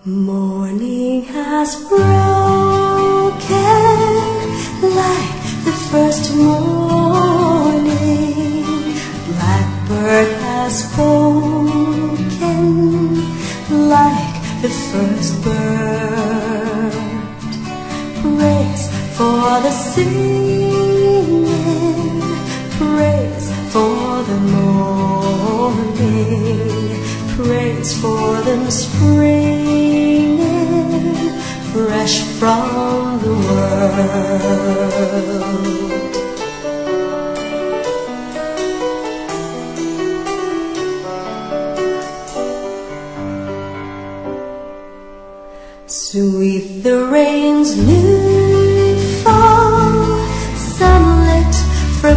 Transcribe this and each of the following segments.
Morning has broken like the first morning. Blackbird has spoken like the first bird. Praise for the singing, praise for the morning, praise for them springing fresh from the world. Sweet the rain's new fall, sunlit from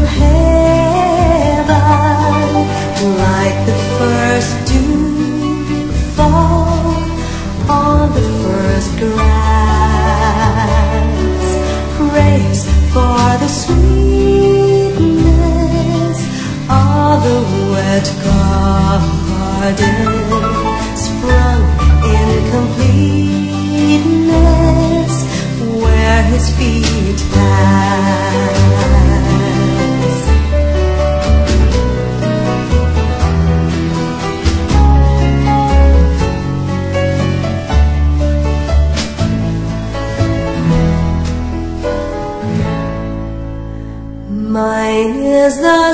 heaven, like the first dew fall on the first grass. Praise for the sweetness of the wet garden, sprung in completeness where his feet pass. Mine is the